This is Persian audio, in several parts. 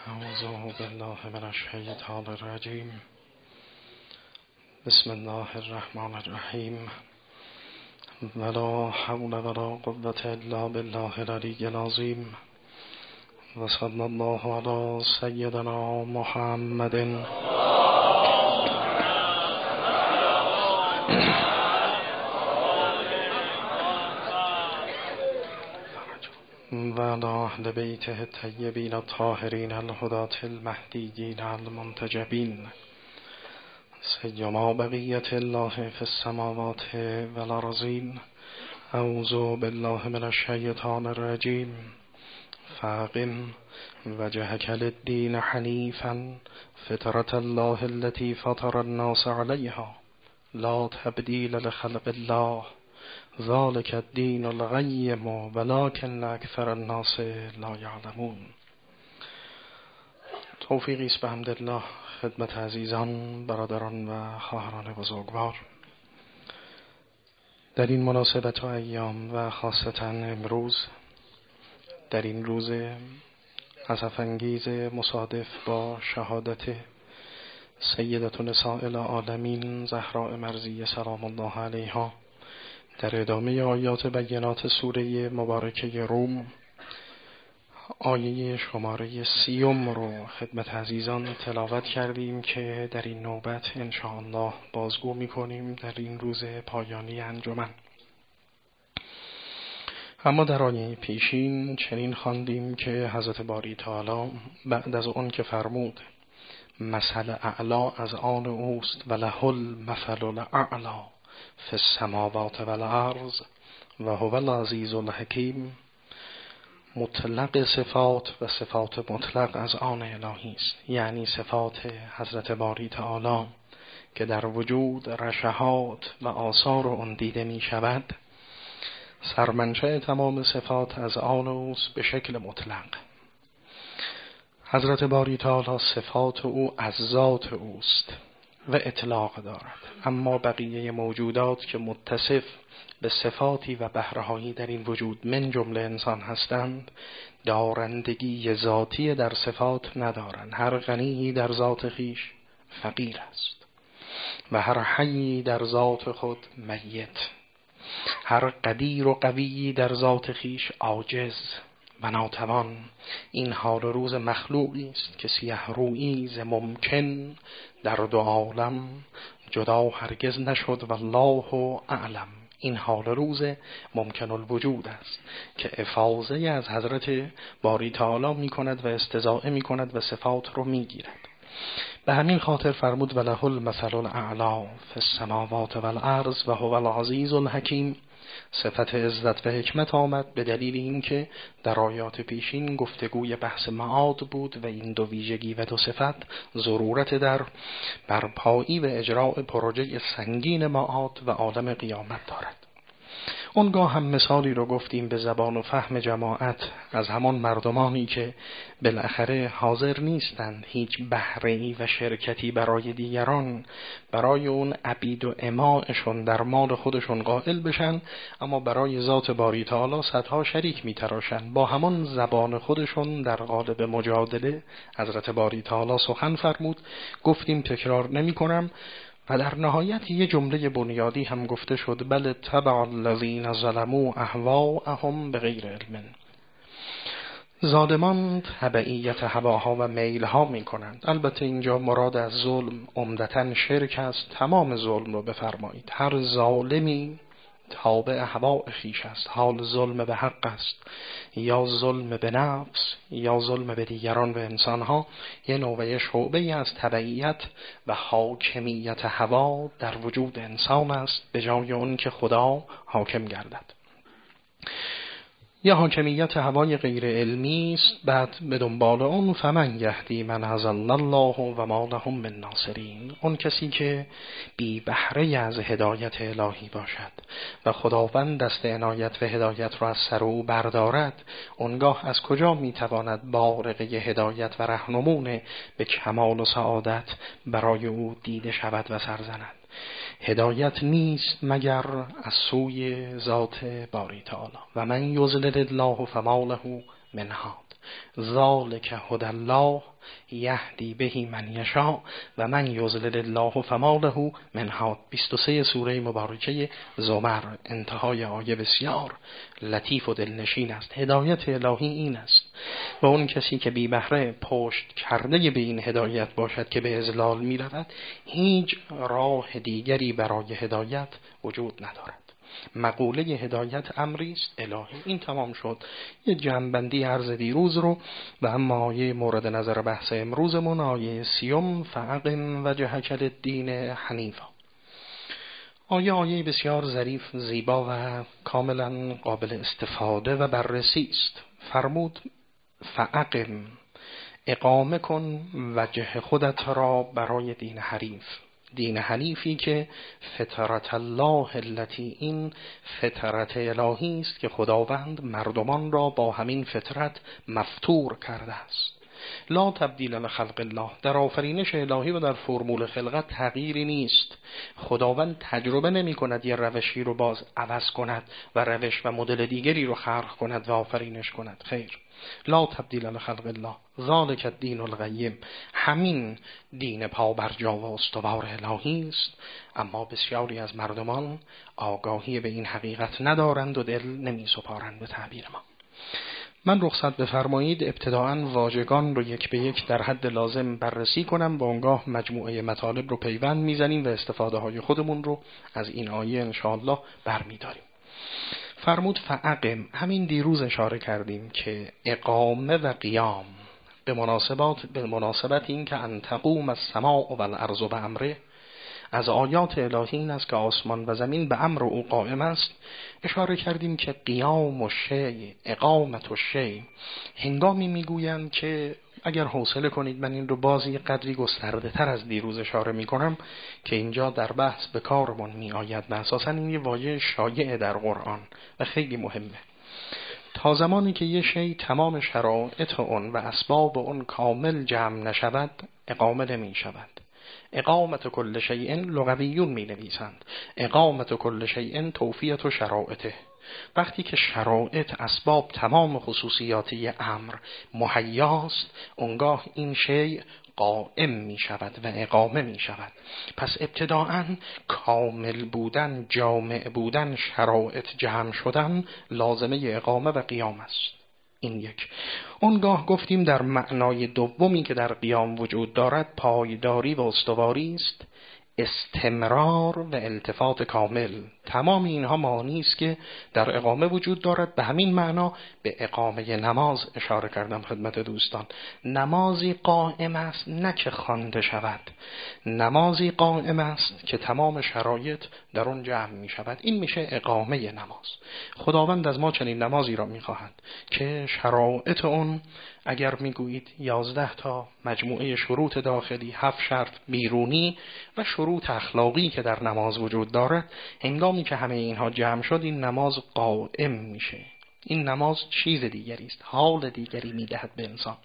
اعوذ بالله من الشیطان الرجیم. بسم الله الرحمن الرحیم. ولا حول ولا قوة الا بالله العلی العظیم. و صلی الله علی سیدنا محمد و علی اهل بیته الطیبین الطاهرین الهداة المهدیین المنتجبین سیما بقیة الله فی السماوات والارضین. اعوذ بالله من الشیطان الرجیم. فاقم وجهک للدین حنیفا فطرة الله التي فطر الناس علیها لا تبدیل لخلق الله ذلك الدین القیم ولکن اکثر الناس لا یعلمون. توفیقی است به حمدالله خدمت عزیزان، برادران و خواهران بزرگوار. در این مناسبت و ایام و خاصتا امروز، در این روز اسف انگیز مصادف با شهادت سیدة نساء العالمین زهراء مرضیه سلام الله علیها، در ادامه آیات بینات سوره مبارکه روم آیه شماره 30 رو خدمت عزیزان تلاوت کردیم که در این نوبت انشاءالله بازگو می‌کنیم در این روز پایانی انجمن. اما در آیه پیشین چنین خواندیم که حضرت باری تعالی بعد از اون که فرمود مثل اعلا از آن اوست و له المثل الاعلی فی السماوات والارض و هو العزیز الحکیم، مطلق صفات و صفات مطلق از آن الهی است، یعنی صفات حضرت باری تعالی که در وجود رشحات و آثار آن دیده می شود، سرمنشأ تمام صفات از آن اوست به شکل مطلق. حضرت باری تعالی صفات او از ذات اوست و اطلاق دارد، اما بقیه موجودات که متصف به صفاتی و بهرهایی در این وجود من جمله انسان هستند دارندگی ذاتی در صفات ندارند. هر غنی در ذات خیش فقیر است و هر حی در ذات خود میت. هر قدیر و قوی در ذات خیش عاجز و ناتوان. این حال روز مخلوقی است که سیه رویی ز ممکن در دو عالم جدا هرگز نشد والله اعلم. این حال روز ممکن الوجود است که افاضه از حضرت باری تعالی می کند و استضاعه می کند و صفات رو می گیرد. به همین خاطر فرمود وله المثل الاعلی فی السماوات والارض و هو العزیز الحکیم. صفت عزت و حکمت آمد به دلیل اینکه در آیات پیشین گفتگوی بحث معاد بود و این دو ویژگی و دو صفت ضرورت در برپایی و اجراء پروژه سنگین معاد و عالم قیامت دارد. اونگاه هم مثالی رو گفتیم به زبان و فهم جماعت از همان مردمانی که بالاخره حاضر نیستند هیچ بهره‌ای و شرکتی برای دیگران، برای اون عبید و اماعشون در مال خودشون قائل بشن، اما برای ذات باری تعالی صدها شریک میتراشن. با همان زبان خودشون در قالب مجادله حضرت باری تعالی سخن فرمود. گفتیم تکرار نمی کنم و در نهایت یه جمله بنیادی هم گفته شد بل تبع الذین ظلموا اهواءهم بغیر علم. ظالمان تبعیت هواها و میلها می کنند. البته اینجا مراد از ظلم عمدتاً شرک است. تمام ظلم رو بفرمایید. هر ظالمی تابع هوا خویش است. حال ظلم به حق است یا ظلم به نفس یا ظلم به دیگران و انسانها، یه نوعه شعبه از تبعیت و حاکمیت هوا در وجود انسان است به جای اون که خدا حاکم گردد. یه حاکمیت هوای غیر علمی است. بعد به دنبال اون فمن یهدی من اضل الله و ما لهم من ناصرین. اون کسی که بی بهره از هدایت الهی باشد و خداوند دست عنایت و هدایت را از سر او بردارد، اونگاه از کجا میتواند بارقه هدایت و رهنمون به کمال و سعادت برای او دیده شود و سرزند؟ هدایت نیست مگر از سوی ذات باری تعالی. و من یضلل الله فما له من هاد. ذالک هدی الله یهدی به من یشاء و من یضلل الله فما له من هاد. 23 سوره مبارکه زمر، انتهای آیه بسیار لطیف و دلنشین است. هدایت الهی این است و اون کسی که بی بهره پشت کرده به این هدایت باشد که به اضلال می رود، هیچ راه دیگری برای هدایت وجود ندارد. مقوله هدایت امری است الهی. این تمام شد. یه جنبندی عرض دیروز رو و اما آیه مورد نظر بحث امروزمون، آیه 30 فاقم وجهک للدین حنیفا. آیه بسیار ظریف، زیبا و کاملا قابل استفاده و بررسی است. فرمود فاقم، اقامه کن وجه خودت را برای دین حنیف. دین حنیفی که فطرت الله التي، این فطرت الهی است که خداوند مردمان را با همین فطرت مفطور کرده است. لا تبدیل لخلق الله، در آفرینش الهی و در فرمول خلقت تغییری نیست. خداوند تجربه نمی کند یه روشی رو باز عوض کند و روش و مدل دیگری رو خلق کند و آفرینش کند. خیر، لا تبدیل لخلق الله ذالک الدین القیم، همین دین پابرجا و استوار الهی است. اما بسیاری از مردمان آگاهی به این حقیقت ندارند و دل نمی سپارند. به تعبیر ما، من رخصت بفرمایید ابتداءً واژگان رو یک به یک در حد لازم بررسی کنم و آنگاه مجموعه مطالب رو پیوند میزنیم و استفاده های خودمون رو از این آیه انشاءالله برمیداریم. فرمود فاقم، همین دیروز اشاره کردیم که اقامه و قیام به مناسبت این که ان تقوم السماء والارض بامره، از آیات الهی این است که آسمان و زمین به امر او قائم است. اشاره کردیم که قیام و شیء، اقامت و شیء، هنگامی میگویند که اگر حوصله کنید من این رو بازی قدری گسترده تر از دیروز اشاره میکنم که اینجا در بحث به کارمون می آید و اساساً این یه واژه شایع در قرآن و خیلی مهمه. تا زمانی که یه شی تمام شرایط اون و اسباب اون کامل جمع نشود، اقامه نمی شود. اقامت کل شیء لغویون می نویسند، اقامت کل شیء توفیت و شرایطه. وقتی که شرایط، اسباب، تمام خصوصیاتی امر مهیاست، اونگاه این شیء قائم می شود و اقامه می شود. پس ابتداءً کامل بودن، جامع بودن، شرایط جمع شدن لازمه اقامه و قیام است. این یک. اونگاه گفتیم در معنای دومی که در قیام وجود دارد پایداری و استواری است، استمرار و التفات کامل. تمام اینها معانی است که در اقامه وجود دارد. به همین معنا به اقامه نماز اشاره کردم خدمت دوستان. نمازی قائم است نه که خوانده شود، نمازی قائم است که تمام شرایط در اون جمع می شود. این میشه اقامه نماز. خداوند از ما چنین نمازی را می خواهد که شرایط اون، اگر میگویید 11 تا مجموعه شروط داخلی، 7 شرط بیرونی و شروط اخلاقی که در نماز وجود دارد، هنگامی که همه اینها جمع شد این نماز قائم میشه. این نماز چیز دیگری است، حال دیگری میدهد به انسان.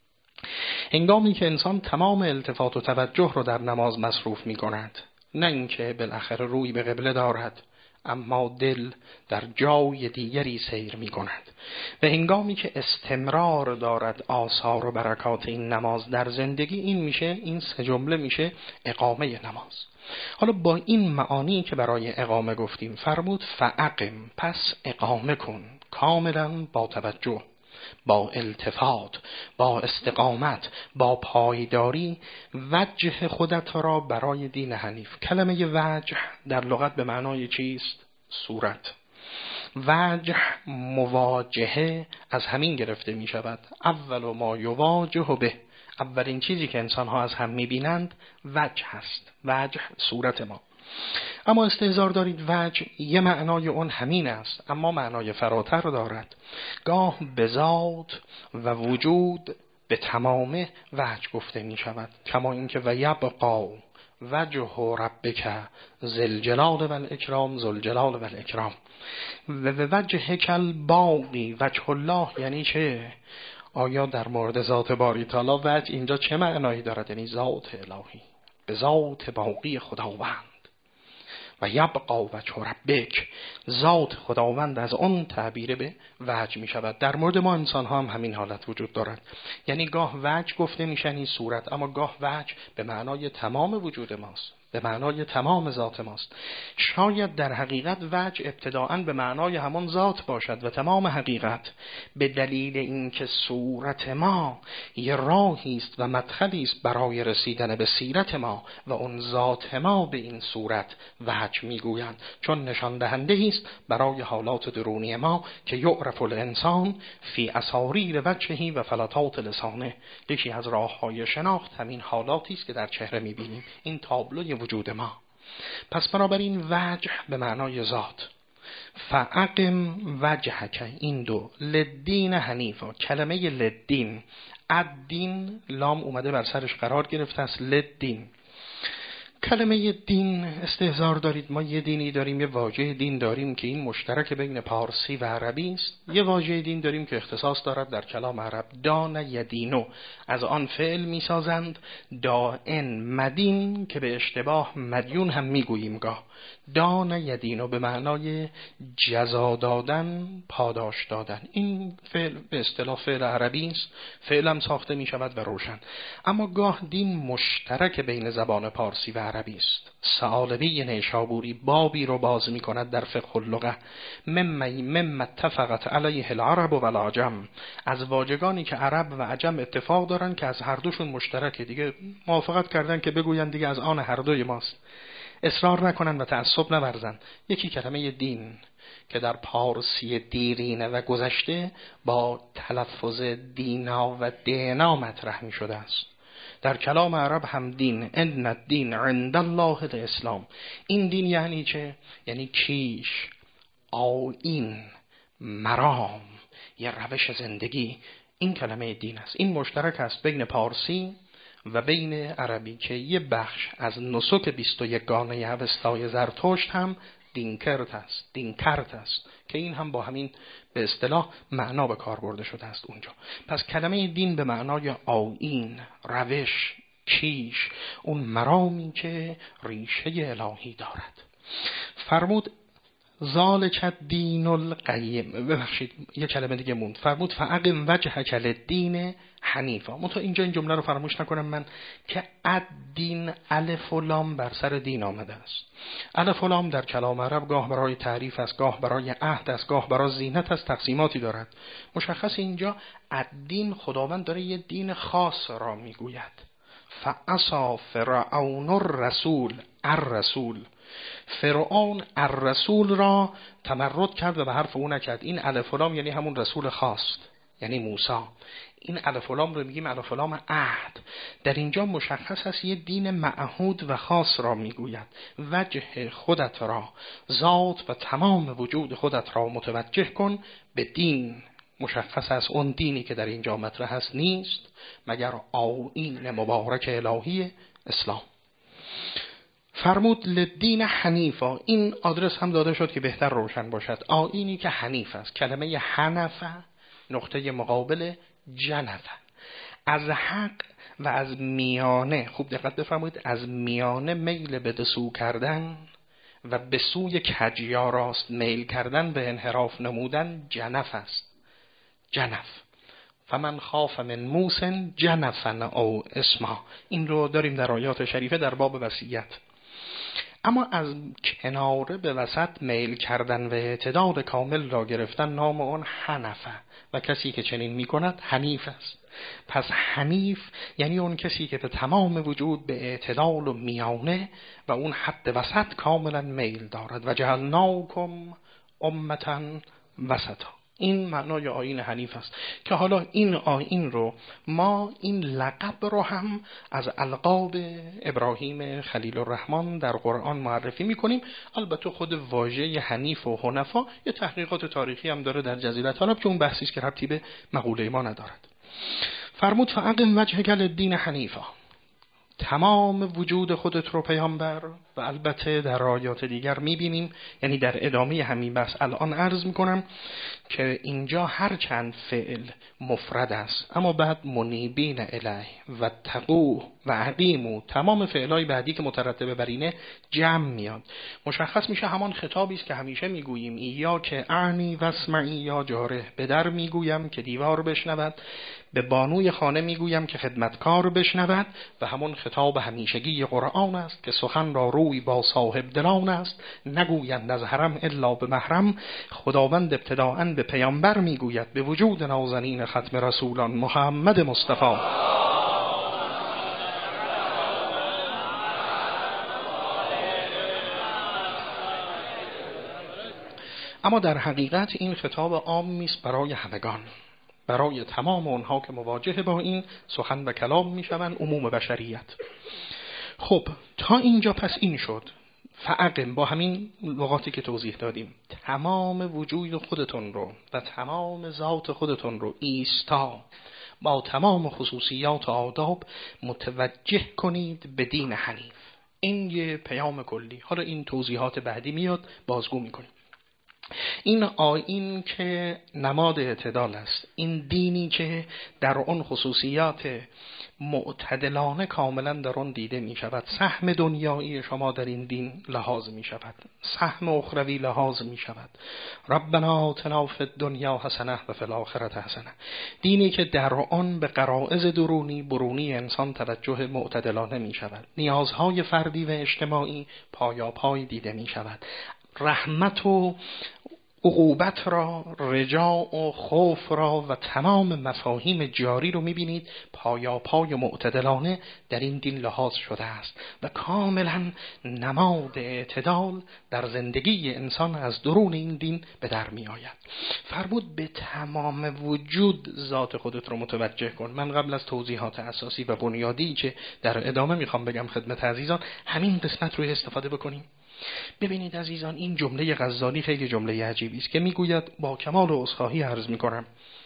هنگامی که انسان تمام التفات و توجه رو در نماز مصروف میکند، نه اینکه بالاخره روی به قبله دارد اما دل در جای دیگری سیر می کند، و هنگامی که استمرار دارد آثار و برکات این نماز در زندگی، این سه جمله میشه اقامه نماز. حالا با این معانی که برای اقامه گفتیم، فرمود فاقم، پس اقامه کن کاملا با توجه، با التفات، با استقامت، با پایداری وجه خودت را برای دین حنیف. کلمه وجه در لغت به معنای چیست؟ صورت. وجه مواجهه از همین گرفته می شود. اول ما یواجه به، اولین چیزی که انسان ها از هم می بینند وجه هست. وجه صورت ما. اما استحضار دارید وجه یه معنای اون همین است، اما معنای فراتر دارد. گاه به ذات و وجود به تمامه وجه گفته می شود، کما اینکه و یبقا وجه ربک ذل جلال و الاکرام، ذل جلال و الاکرام. و وجه کل باقی، وجه الله یعنی چه؟ آیا در مورد ذات باری تعالی وجه اینجا چه معنایی دارد؟ یعنی ذات الهی، به ذات باقی خداوند. و یبقا وجه ربک، ذات خداوند از اون تعبیر به وجه می شود. در مورد ما انسان ها هم همین حالت وجود دارد، یعنی گاه وجه گفته میشن این صورت، اما گاه وجه به معنای تمام وجود ماست، به معنای تمام ذات ماست. شاید در حقیقت وجه ابتداءً به معنای همان ذات باشد و تمام حقیقت، به دلیل اینکه صورت ما یه راهی است و مدخلی است برای رسیدن به سیرت ما و اون ذات ما به این صورت وجه میگویند، چون نشان دهنده است برای حالات درونی ما که یعرف الانسان فی اساریر وجهه و فلتات لسانه. یکی از راه‌های شناخت همین حالاتی است که در چهره می‌بینیم، این تابلوی وجود ما. پس بنابراین وجه به معنای ذات. فاقم وجهک، این دو، للدین حنیفا. کلمه للدین، الدین لام اومده بر سرش قرار گرفته است، للدین. کلمه دین استحضار دارید، ما یه دینی داریم، یه واژه دین داریم که این مشترک بین پارسی و عربی است. یه واژه دین داریم که اختصاص دارد در کلام عرب، دان یدینو، از آن فعل میسازند دائن مدین که به اشتباه مدیون هم میگوییم گاه. دان یدینو به معنای جزا دادن، پاداش دادن. این فعل به اصطلاح فعل عربی است، فعل هم ساخته می شود و روشن. اما گاه دین مشترک بین زبان پارسی و عربی است. ثعالبی نیشابوری بابی رو باز می کند در فقه اللغه، مما اتفقت علیه العرب و العجم، از واژگانی که عرب و عجم اتفاق دارن که از هر دوشون مشترکه، دیگه موافقت کردن که بگوین دیگه از آن هر دوی ماست، اصرار نکنن و تعصب نورزن. یکی کلمه دین که در پارسی دیرینه و گذشته با تلفظ دینا و دینا مطرح می شده است. در کلام عرب هم دین، ان الدین عند الله الاسلام. این دین یعنی چه؟ یعنی کیش، آیین، مرام، یه روش زندگی. این کلمه دین است. این مشترک است بین پارسی و بین عربی که یه بخش از نسک 21 گانه اوستای زرتشت هم دینکرت است که این هم با همین به اصطلاح معنا به کار برده شده است اونجا. پس کلمه دین به معنای آیین، روش، کیش، اون مرامی که ریشه الهی دارد. فرمود ذالک الدین القیم، ببخشید یه کلمه دیگه موند، فرمود فاقم وجهک للدین حنیفا. منتها اینجا این جمله رو فراموش نکنم من که الدین الف و لام بر سر دین آمده است. الف و لام در کلام عرب گاه برای تعریف است، گاه برای عهد است، گاه برای زینت است، تقسیماتی دارد. مشخص اینجا الدین خداوند داره یه دین خاص را میگوید. فعصا فرعون الرسول، فرعون الرسول را تمرد کرد و به حرف او نکرد. این الف و لام یعنی همون رسول خاص، یعنی موسی. این الف و لام رو میگیم الف و لام عهد. در اینجا مشخص است یه دین معهود و خاص را میگوید. وجه خودت را، ذات و تمام وجود خودت را متوجه کن به دین. مشخص است اون دینی که در اینجا مطرح است نیست مگر آیین مبارک الهی اسلام. فرمود لدین حنیفا، این آدرس هم داده شد که بهتر روشن باشد. آیینی که حنیف است. کلمه حنف نقطه مقابل جنف، از حق و از میانه، خوب دقت بفرمایید، از میانه میل به دسو کردن و به سوی کجیا راست میل کردن، به انحراف نمودن، جنف است. جنف، فمن خاف من موس جنفا او اسما. این رو داریم در آیات شریفه در باب وصیت. اما از کناره به وسط میل کردن و اعتدال کامل را گرفتن نام اون حنفه و کسی که چنین می کند حنیف است. پس حنیف یعنی اون کسی که به تمام وجود به اعتدال و میانه و اون حد وسط کاملا میل دارد. و جعلناکم امتا وسطا. این معنای آیین حنیف است که حالا این آیین رو ما این لقب رو هم از القاب ابراهیم خلیل الرحمن در قرآن معرفی میکنیم. البته خود واژه حنیف و حنفا یه تحقیقات تاریخی هم داره در جزیره عرب که اون بحثی است که ربطی به مقوله ما ندارد. فرمود فاقم وجهک للدین حنیفا، تمام وجود خودت رو پیامبر و البته در آیات دیگر میبینیم، یعنی در ادامه همین بحث الان عرض میکنم که اینجا هر چند فعل مفرد است اما بعد منیبین الیه و تقوه و اقیموا، تمام فعلای بعدی که مترتبه بر اینه جمع میاد. مشخص میشه همان خطابی است که همیشه میگوییم یا که اعنی واسمعی یا جاره، به در میگویم که دیوار بشنود، به بانوی خانه میگویم که خدمتکار بشنود، و همون خطاب همیشگی قرآن است که سخن را روی با صاحب دلان است، نگویند از حرم الا به محرم. خداوند ابتداءً به پیامبر میگوید به وجود نازنین ختم رسولان محمد مصطفی. اما در حقیقت این خطاب عامی است برای همگان، برای تمام اونها که مواجه با این سخن و کلام میشوند، عموم بشریت. خب تا اینجا پس این شد، فعقم، با همین لغاتی که توضیح دادیم، تمام وجود خودتون رو و تمام ذات خودتون رو ایستا با تمام خصوصیات و آداب متوجه کنید به دین حنیف. این یه پیام کلی، حالا این توضیحات بعدی میاد بازگو میکنیم. این آیین که نماد اعتدال است، این دینی که در اون خصوصیات معتدلانه کاملا در اون دیده می شود، سهم دنیایی شما در این دین لحاظ می شود، سهم اخروی لحاظ می شود. ربنا آتنا فی الدنیا حسنه و فی الاخره حسنه، دینی که در آن به غرایز درونی برونی انسان توجه معتدلانه می شود، نیازهای فردی و اجتماعی پایاپای دیده می شود، رحمت و عقوبت را، رجاء و خوف را و تمام مفاهیم جاری رو میبینید پایاپای معتدلانه در این دین لحاظ شده است و کاملا نماد اعتدال در زندگی انسان از درون این دین به در می آید. فرمود به تمام وجود ذات خودت رو متوجه کن. من قبل از توضیحات اساسی و بنیادی که در ادامه میخوام بگم خدمت عزیزان، همین قسمت رو استفاده بکنیم. ببینید عزیزان، این جمله غزالی خیلی جمله عجیبی است که میگوید، با کمال عذرخواهی عرض میکنم،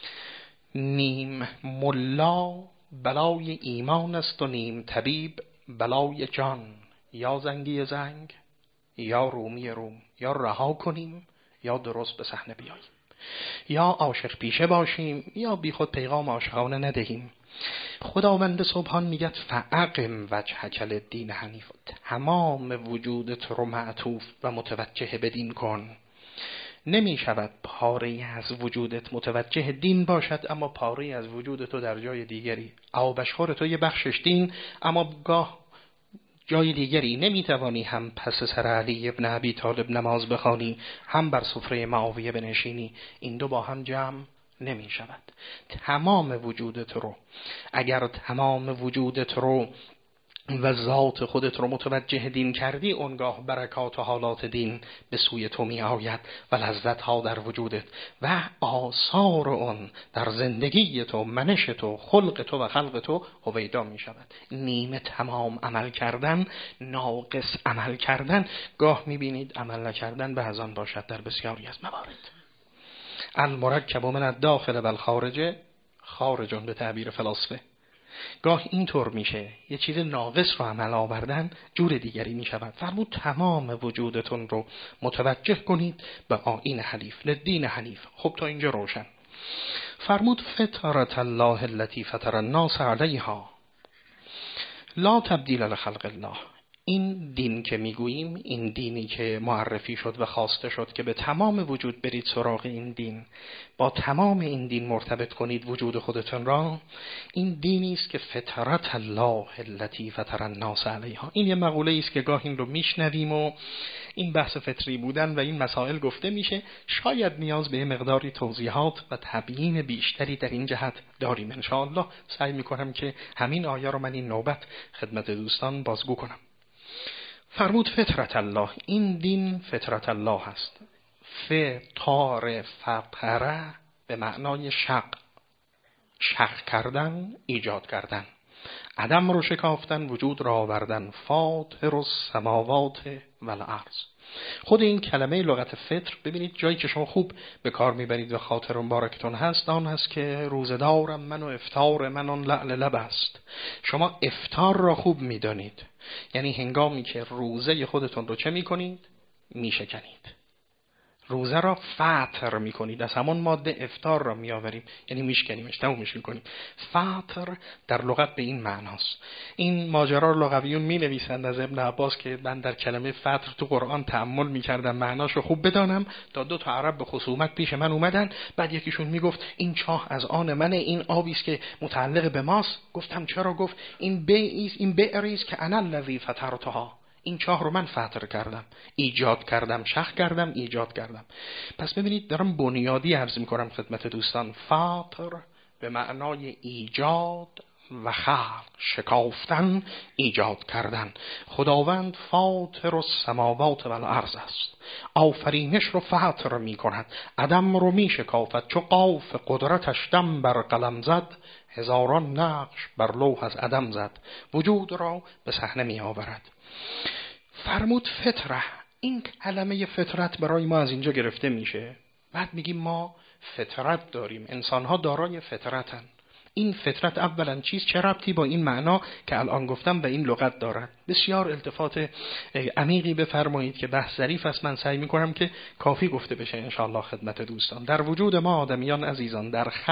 نیم ملا بلای ایمان است و نیم طبیب بلای جان، یا زنگی زنگ یا رومی روم، یا رها کنیم یا درست به صحنه بیاییم، یا عاشق پیشه باشیم یا بی خود پیغام عاشقانه ندهیم. خداوند سبحان میگه فعقم وجهک للدین حنیف، تمام وجودت رو معطوف و متوجه به دین کن. نمی شود پاره از وجودت متوجه دین باشد اما پاره از وجودت تو در جای دیگری. آبشخور تو یه بخشش دین اما گاه جای دیگری نمیتوانی هم پس سر علی ابن ابی طالب نماز بخوانی هم بر سفره معاویه بنشینی. این دو با هم جمع نمی شود. تمام وجودت رو، اگر تمام وجودت رو و ذات خودت رو متوجه دین کردی، اونگاه برکات و حالات دین به سوی تو می آید و لذت ها در وجودت و آثار اون در زندگی تو، منش تو، خلق تو و خلق تو هویدا می شود. نیمه تمام عمل کردن، ناقص عمل کردن، گاه می بینید عمل نکردن به ازان باشد در بسیاری از موارد. المرکب من الداخل و الخارج خارجون به تعبیر فلاسفه. گاه اینطور میشه یه چیز ناقص رو عمل آوردن جور دیگری میشود. فرمود تمام وجودتون رو متوجه کنید به آیین حنیف، لدین حنیف. خب تا اینجا روشن. فرمود فطرت الله التي فطر الناس علیها لا تبدیل لخلق الله. این دین که میگوییم، این دینی که معرفی شد و خواسته شد که به تمام وجود برید سراغ این دین، با تمام این دین مرتبط کنید وجود خودتون را، این دینی است که فطرت الله التي فطر الناس علیها. این یه مقوله است که گاه این رو میشنویم و این بحث فطری بودن و این مسائل گفته میشه، شاید نیاز به مقداری توضیحات و تبیین بیشتری در این جهت داریم. ان شاء الله سعی میکنم که همین آیه رو من این نوبت خدمت دوستان بازگو کنم. فرمود فطرت الله، این دین فطرت الله هست. فطار فطره به معنای شق کردن، ایجاد کردن، عدم رو شکافتن، وجود را آوردن. فاطر السماوات و الارض. خود این کلمه لغت فطر ببینید جایی که شما خوب به کار میبرید و خاطر مبارکتون هست، آن هست که روزدارم من و افطار من آن لعل لب است. شما افطار را خوب میدانید، یعنی هنگامی که روزه خودتون رو چه میکنید؟ میشکنید. روزه را فطر میکنید، از همون ماده افطار را میآوریم، یعنی میشکنیمش، تمومش میکنیم. فطر در لغت به این معناست. این ماجرا رو لغویون مینویسند از ابن عباس که من در کلمه فطر تو قرآن تأمل میکردم معناشو خوب بدانم. تا دو تا عرب به خصومت پیش من اومدن، بعد یکیشون میگفت این چاه از آن منه، این آبی است که متعلق به ماست. گفتم چرا؟ گفت این بئری است که انا الذی فطرتها، این چاه رو من فطر کردم، ایجاد کردم، شخ کردم، ایجاد کردم. پس ببینید دارم بنیادی عرض میکنم خدمت دوستان. فطر به معنای ایجاد و خلق، شکافتن، ایجاد کردن. خداوند فاطر السماوات و الارض است، آفرینش رو فطر میکند، عدم رو میشکافد. چو قاف قدرتش دم بر قلم زد، هزاران نقش بر لوح از عدم زد، وجود را به صحنه می آورد. فرمود فطره، این کلمه فطرت برای ما از اینجا گرفته میشه. بعد میگیم ما فطرت داریم، انسانها دارای فطرتن. این فطرت اولا چیست؟ چه ربطی با این معنا که الان گفتم به این لغت دارد؟ بسیار التفات عمیقی بفرمایید که بحث ظریف است. من سعی میکنم که کافی گفته بشه انشاءالله خدمت دوستان. در وجود ما آدمیان عزیزان،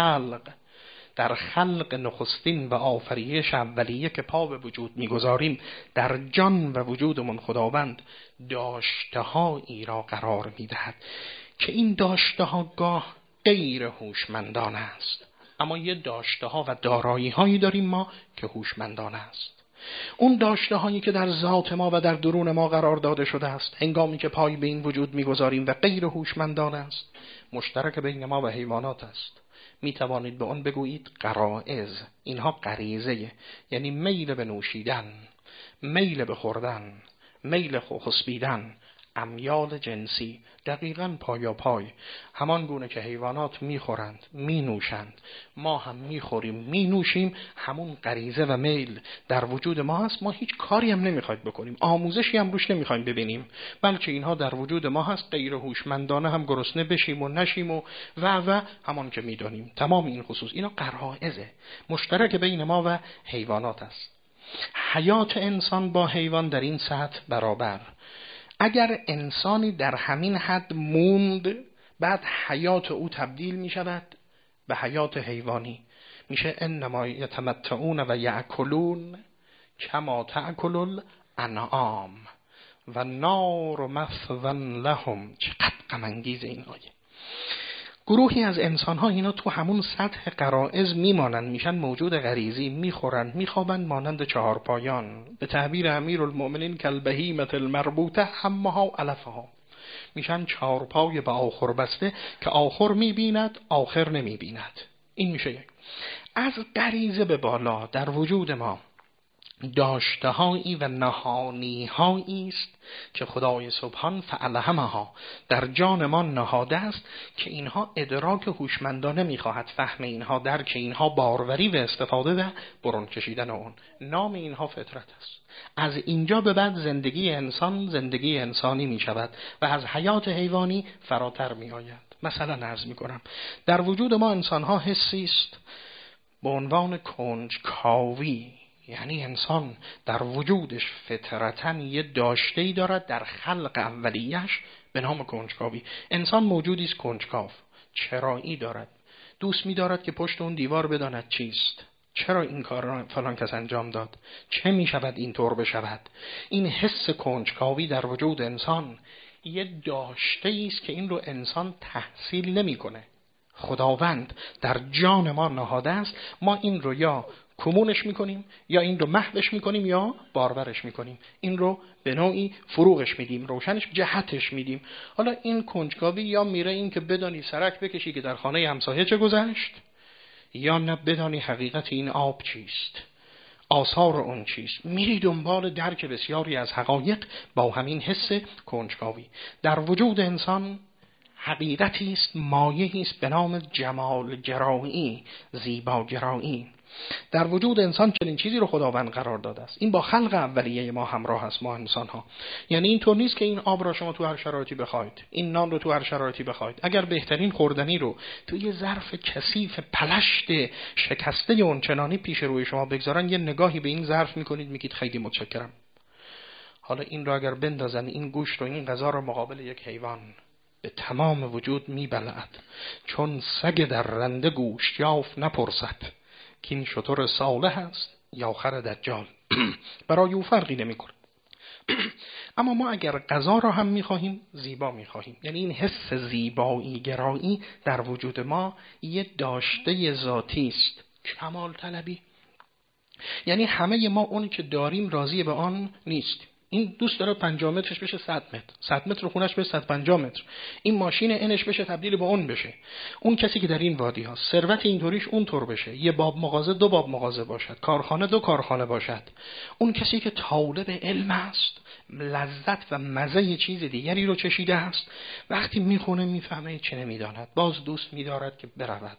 در خلق نخستین و آفریش اولیه که پا به وجود میگذاریم، در جان و وجودمون خداوند داشته هایی را قرار میدهد که این داشته ها گاه غیر هوشمندانه است، اما یه داشته ها و دارایی هایی داریم ما که هوشمندانه است. اون داشته هایی که در ذات ما و در درون ما قرار داده شده است، هنگامی که پای به این وجود میگذاریم و غیر هوشمندانه است، مشترک بین ما و حیوانات است. می توانید به اون بگویید غرائز. اینها غریزه، یعنی میل به نوشیدن، میل به خوردن، میل خسبیدن، امیال جنسی، دقیقاً پای همان گونه که حیوانات میخورند، مینوشند، ما هم میخوریم، مینوشیم، همون غریزه و میل در وجود ما هست. ما هیچ کاری هم نمیخواید بکنیم، آموزشی هم روش نمیخوایم ببینیم، بلکه اینها در وجود ما هست. غیر هوشمندانه هم گرسنه بشیم و نشیم و همان که میدانیم. تمام این خصوص اینا غرائزه، مشترک بین ما و حیوانات است. حیات انسان با حیوان در این سطح برابر. اگر انسانی در همین حد موند، بعد حیات او تبدیل می شود به حیات حیوانی، میشه انما یتمتعون و یأکلون کما تأکل الانعام و نار مثوی لهم. چقدر غم انگیز این آیه. گروهی از انسان‌ها اینا تو همون سطح غرائز میمانند، میشن موجود غریزی، میخورند، میخوابند مانند چهارپایان. به تعبیر امیرالمؤمنین کالبهیمة المربوطه همها علفها، میشن چهارپای به آخر بسته که آخر میبیند آخر نمیبیند. این میشه یک. از غریزه به بالا در وجود ما داشتهایی و نهانی‌هایی است که خدای سبحان فعلهمها در جان ما نهاده است که اینها ادراک هوشمندانه می‌خواهد، فهم اینها، درک اینها، باروری و استفاده و برون کشیدن اون. نام اینها فطرت است. از اینجا به بعد زندگی انسان زندگی انسانی می شود و از حیات حیوانی فراتر می آید. مثلا عرض می کنم در وجود ما انسان‌ها حسی است به عنوان کنجکاوی، یعنی انسان در وجودش فطرتاً یه داشته‌ای دارد در خلق اولیش به نام کنجکاوی. انسان موجودی است کنجکاو، چرایی دارد، دوست می‌دارد که پشت اون دیوار بداند چیست، چرا این کار را فلان کس انجام داد، چه می‌شود این طور بشود. این حس کنجکاوی در وجود انسان یه داشته‌ای است که این رو انسان تحصیل نمی‌کنه، خداوند در جان ما نهاده است. ما این رو یا کمونش میکنیم، یا این رو محوش میکنیم، یا بارورش میکنیم، این رو به نوعی فروغش میدیم، روشنش جهتش میدیم. حالا این کنجکاوی یا میره این که بدانی سرک بکشی که در خانه همسایه چه گذشت، یا نه بدانی حقیقت این آب چیست، آثار اون چیست. میری دنبال درک بسیاری از حقایق با همین حس کنجکاوی. در وجود انسان حقیقتی است، مایه‌ای است به نام جمال گرایی، زیبا گرایی. در وجود انسان چنین چیزی رو خداوند قرار داده است. این با خلق اولیه ما همراه است، ما انسان ها. یعنی اینطور نیست که این آب را شما تو هر شرایطی بخواید، این نان رو تو هر شرایطی بخواید. اگر بهترین خوردنی رو تو یه ظرف کثیف پلشت شکسته اون چنانی پیش روی شما بگذارن، یه نگاهی به این ظرف میکنید، میگید خیلی متشکرم. حالا این رو اگر بندازن، این گوشت و این غذا رو مقابل یک حیوان، به تمام وجود میبلعد. چون سگ در رنده گوشت یافت نپرسد که این شتر صالح است یا خر دجال. برای او فرقی نمیکنه. اما ما اگر غذا را هم میخواهیم، زیبا میخواهیم. یعنی این حس زیبایی گرایی در وجود ما یه داشته ذاتی است، کمال طلبی. یعنی همه ما اونی که داریم راضی به آن نیست. این دوست داره 50 مترش بشه 100 متر، 100 متر خونش بشه 150 متر، این ماشین انش بشه تبدیل به اون بشه. اون کسی که در این وادی ها ثروت اینطوریش اونطور بشه، یه باب مغازه 2 باب مغازه باشد، کارخانه 2 کارخانه باشد. اون کسی که طالب علم است، لذت و مزه چیز دیگری رو چشیده است، وقتی میخونه میفهمه چه نمیداند، باز دوست می‌دارد که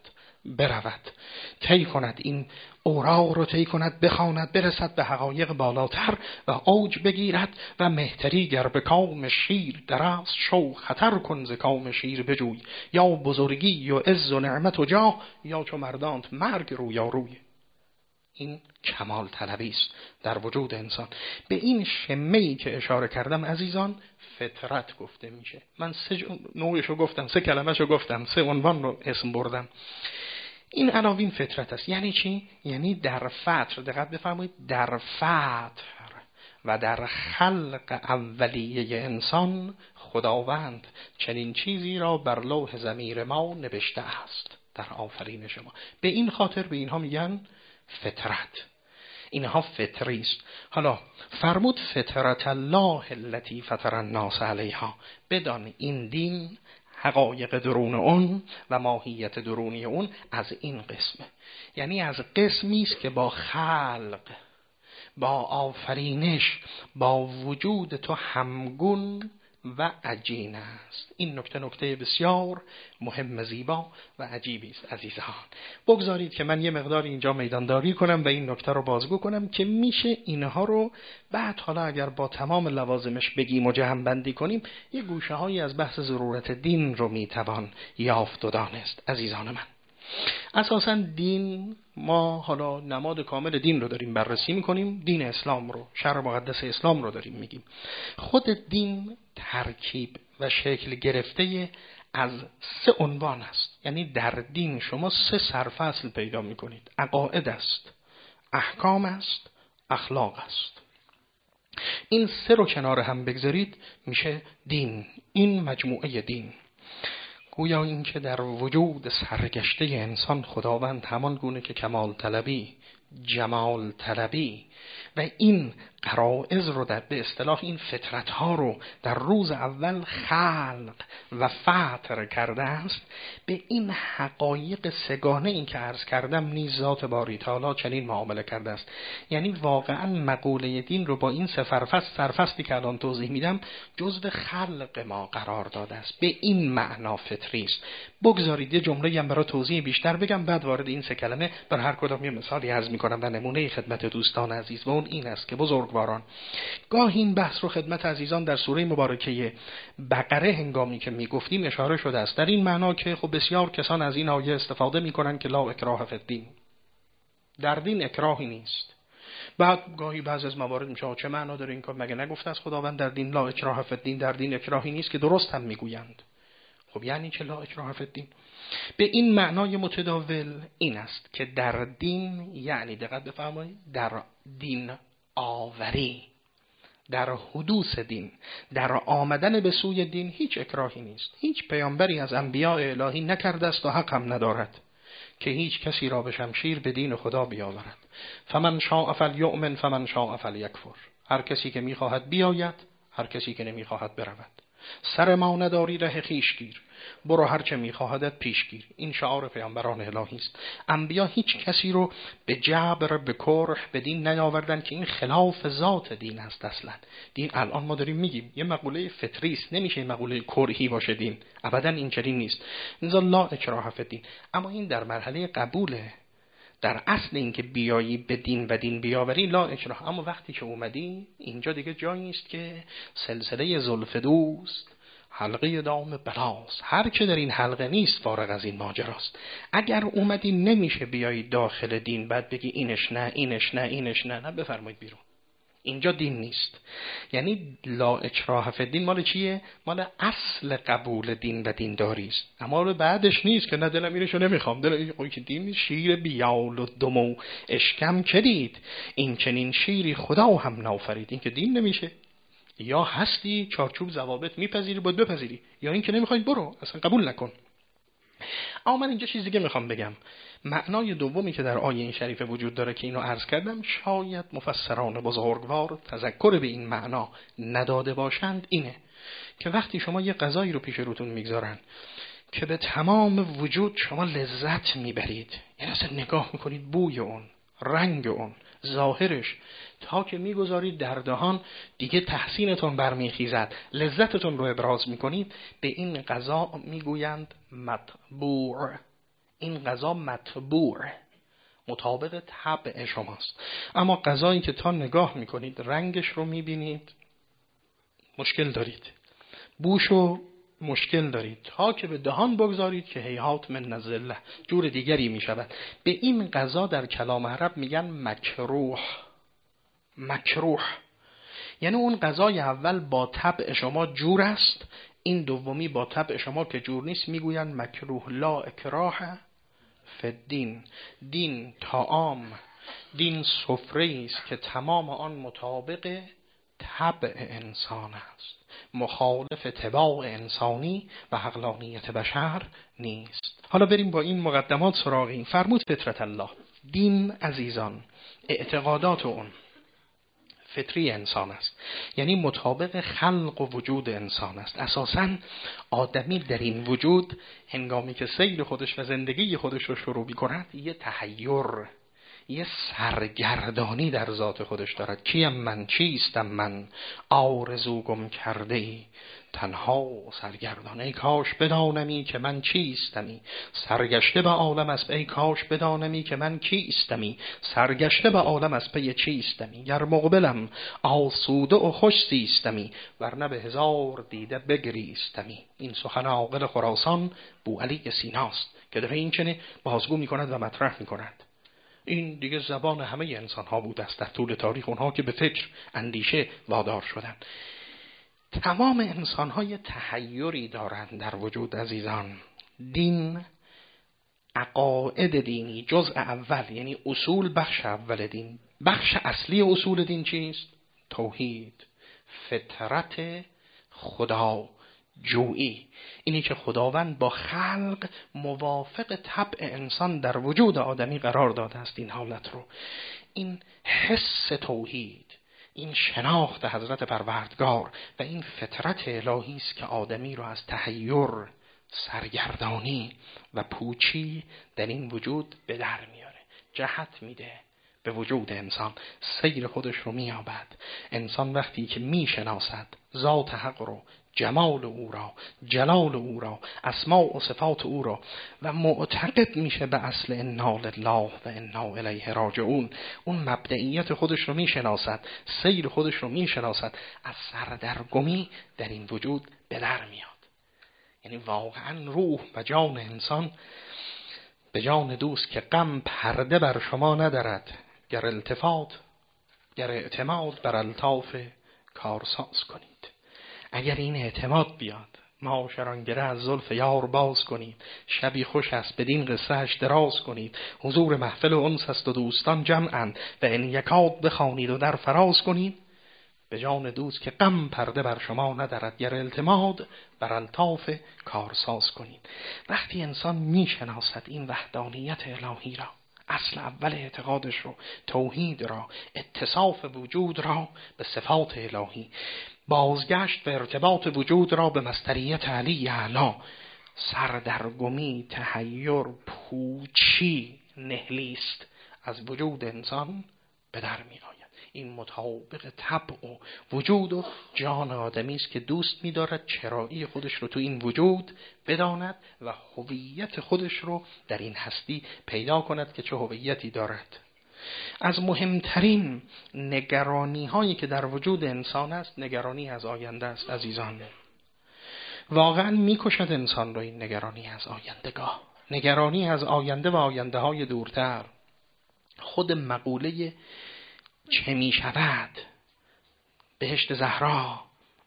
برود طی کند، این اوراق رو طی کند، بخواند، برسد به حقایق بالاتر و اوج بگیرد و مهتری گر به کام شیر درست شو خطر کن ز کام شیر بجوی، یا بزرگی و عز و نعمت و جاه یا چو مردانت مرگ روی. این کمال طلبی است در وجود انسان. به این شمه‌ای که اشاره کردم عزیزان فطرت گفته میشه. من 3 نوعشو گفتم، 3 کلمه‌شو گفتم، 3 عنوان رو اسم بردم. این عناوین فطرت است. یعنی چی؟ یعنی در فطر، دقت بفرمایید، در فطر و در خلق اولیه انسان خداوند چنین چیزی را بر لوح ضمیر ما نوشته است در آفرینش ما. به این خاطر به اینها میگن فطرت. اینها فطری است. حالا فرمود فطرت الله التي فطر الناس علیها. بدان این دین حقایق درون اون و ماهیت درونی اون از این قسمه. یعنی از قسمی است که با خلق، با آفرینش، با وجود تو همگون و عجین است. این نکته بسیار مهم، زیبا و عجیبی است عزیزان. بگذارید که من یه مقدار اینجا میدانداری کنم و این نکته رو بازگو کنم که میشه اینها رو بعد حالا اگر با تمام لوازمش بگیم و جمع بندی کنیم، یه گوشه هایی از بحث ضرورت دین رو میتوان یافت و دانست عزیزان من. اساساً دین، ما حالا نماد کامل دین رو داریم بررسی میکنیم، دین اسلام رو، شرع مقدس اسلام رو داریم میگیم. خود دین ترکیب و شکل گرفته از 3 عنوان است. یعنی در دین شما 3 سرفصل پیدا میکنید. عقاید است، احکام است، اخلاق است. این 3 رو کنار هم بگذارید میشه دین. این مجموعه دین. گویا این که در وجود سرگشته انسان خداوند همان گونه که کمال طلبی، جمال طلبی و این غرائز رو به اصطلاح این فطرت ها رو در روز اول خلق و فطر کرده است، به این حقایق 3 این که عرض کردم نیز ذات باری تعالی چنین معامله کرده است. یعنی واقعا مقوله دین رو با این 3 سرفصلی که الان توضیح میدم جزء خلق ما قرار داده است. به این معنا فطری است. بگذارید یه جمله هم برای توضیح بیشتر بگم، بعد وارد این 3 کلمه بر هر کدام یه مثالی عرض میکنم و نمونه خدمت دوستان عزیز. و اون این است که بزرگواران، گاهی این بحث رو خدمت عزیزان در سوره مبارکه بقره هنگامی که میگفتیم اشاره شده است، در این معنا که خب بسیار کسان از این آیه استفاده میکنن که لا اکراه فی الدین، در دین اکراهی نیست. بعد گاهی بعضی از موارد میشه چه معنا داره این کار؟ مگه نگفته است خداوند در دین لا اکراه فی الدین، در دین اکراهی نیست؟ که درست هم میگویند. خب یعنی چه لا اکراه فی الدین؟ به این معنای متداول این است که در دین، یعنی دقت بفرمایید، در دین آوری، در حدوث دین، در آمدن به سوی دین هیچ اکراهی نیست. هیچ پیامبری از انبیاء الهی نکرده است و حق هم ندارد که هیچ کسی را به شمشیر به دین خدا بیاورد. فمن شاء فلیؤمن فمن شاء فلیکفر. هر کسی که میخواهد بیاید، هر کسی که نمیخواهد برود. سر ما نداری ره خویش گیر، برو هر چه میخواهدت پیش گیر. این شعار پیامبران الهی است. انبیا هیچ کسی رو به جبر، به کره به دین نیاوردن که این خلاف ذات دین است. اصلا دین الان ما داریم میگیم یه مقوله فطری است، نمیشه مقوله کرهی باشه دین. ابدا این چنین نیست. لذا لا اکراه فی الدین. اما این در مرحله قبوله، در اصل این که بیایی به دین و دین بیاوری لا اکراه. اما وقتی که اومدی اینجا دیگه جایی است که سلسله زلف دوست حلقه دام بلاست. هر که در این حلقه نیست فارغ از این ماجراست. اگر اومدی نمیشه بیایی داخل دین بعد بگی اینش نه اینش نه اینش نه، بفرمایید بیرون. اینجا دین نیست. یعنی لا اکراه فی الدین مال چیه؟ مال اصل قبول دین و دینداری است. اما بعدش نیست که نه دلم اینشو نمیخوام، دلم که دین شیر بیال و دمو اشکم کدید، این چنین شیری خدا هم نافرید. این که دین نمیشه. یا هستی چارچوب ضوابط میپذیری باید بپذیری، یا این که نمیخوای برو اصلا قبول نکن. اما من اینجا چیزی که میخوام بگم، معنای دومی که در آیه این شریفه وجود داره که اینو عرض کردم، شاید مفسران بزرگوار تذکر به این معنا نداده باشند، اینه که وقتی شما یه غذایی رو پیش روتون میگذارن که به تمام وجود شما لذت میبرید، یعنی اصلا نگاه میکنید بوی اون، رنگ اون، ظاهرش، تا که میگذارید در دهان دیگه تحسینتون برمیخیزد، لذتتون رو ابراز میکنید، به این غذا میگویند مطبوع. این غذا مطبوع، مطابق طبع شماست. اما غذایی که تا نگاه میکنید رنگش رو میبینید مشکل دارید، بوشو مشکل دارید، تا که به دهان بگذارید که هیهات من نزله جور دیگری میشود. به این غذا در کلام عرب میگن مکروه. مکروه یعنی اون غذای اول با طبع شما جور است، این دومی با طبع شما که جور نیست میگویند مکروه. لا اکراه فی الدین. دین طعام، دین سفره است که تمام آن مطابق طبع انسان است، مخالف طباع انسانی و عقلانیت بشر نیست. حالا بریم با این مقدمات سراغ این. فرمود فطرت الله. دین عزیزان اعتقادات اون فطری انسان است، یعنی مطابق خلق و وجود انسان است. اساساً آدمی در این وجود هنگامی که سیر خودش و زندگی خودش رو شروع می‌کند یه تحیر، یه سرگردانی در ذات خودش دارد. کیم من، چیستم من، آرزو گم کرده ای تنها سرگردان. ای کاش بدانمی که من چیستمی، سرگشته به عالم از ای کاش بدانمی که من کیستمی، سرگشته به عالم از پی چیستمی. گر مقبلم آسوده و خوش زیستمی، ورنه به هزار دیده بگریستمی. این سخن عاقل خراسان بوعلی سیناست که داره این چنین بازگو می‌کند و مطرح می‌کند. این دیگه زبان همه انسان ها بوده است در طول تاریخ، اونها که به فکر اندیشه وادار شدن. تمام انسان های تحیری دارند در وجود عزیزان. دین، عقاید دینی جزء اول، یعنی اصول بخش اول دین. بخش اصلی اصول دین چیست؟ توحید، فطرت خدا جویی، اینی که خداوند با خلق موافق طبع انسان در وجود آدمی قرار داده است. این حالت رو، این حس توحید، این شناخت حضرت پروردگار و این فطرت الهی است که آدمی رو از تحیر، سرگردانی و پوچی در این وجود به در میاره، جهت میده به وجود انسان، سیر خودش رو میابد. انسان وقتی که میشناسد ذات حق رو، جمال او را، جلال او را، اسماء و صفات او را و معتقد میشه به اصل انا لله و انا الیه راجعون، اون مبدئیت خودش رو میشناسد، سیر خودش رو میشناسد، از سردرگمی در این وجود به در میاد. یعنی واقعا روح و جان انسان به جان دوست که غم پرده بر شما ندارد، گر التفات، گر اعتماد بر الطاف کارساز کنید. اگر این اعتماد بیاد، معاشرانگره از زلف یار باز کنید، شبی خوش است بدین قصهش دراز کنید، حضور محفل و انس است و دوستان جمعند و این یکاد بخوانید و در فراز کنید، به جان دوست که غم پرده بر شما ندارد، گر التماد بر الطاف کارساز کنید. وقتی انسان میشناسد این وحدانیت الهی را، اصل اول اعتقادش رو، توحید را، اتصاف وجود را به صفات الهی، بازگشت و ارتباط وجود را به مصدریت علی اعلی، سردرگمی، تحیر، پوچی، نهلیست از وجود انسان به در می آید. این مطابق طبع و وجود و جان آدمی است که دوست می‌دارد چرایی خودش رو تو این وجود بداند و هویت خودش رو در این هستی پیدا کند که چه هویتی دارد. از مهمترین نگرانی هایی که در وجود انسان است نگرانی از آینده است. عزیزان، واقعا میکشد انسان را این نگرانی از آیندگاه، نگرانی از آینده و آینده های دورتر. خود مقوله چه می شود، بهشت زهرا،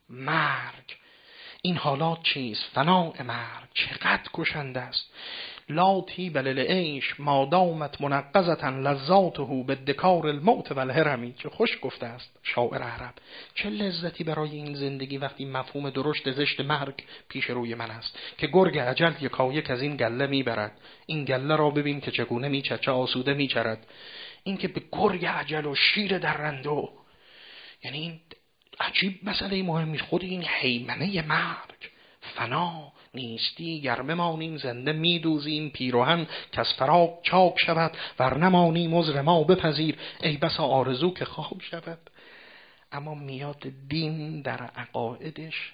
مرگ، این حالات چیست؟ فناء مرگ چقدر کشنده است. لا طیب للعیش ما دامت منقضة لذاته بالدکار الموت و الهرمی. چه خوش گفته است شاعر عرب. چه لذتی برای این زندگی وقتی مفهوم درشت زشت مرگ پیش روی من است که گرگ اجل یکایک از این گله میبرد. این گله را ببین که چگونه میچرد، چه آسوده میچرد. این که به گرگ اجل و شیر درندو، یعنی این عجیب مسئله مهمی. خود این هیمنه مرگ، فنا نیستی، گر بمانیم زنده میدوزیم پیراهن که از فراق چاک شود، ور نمانیم عذر ما بپذیر ای بسا آرزو که خواب شود. اما میاد دین در عقایدش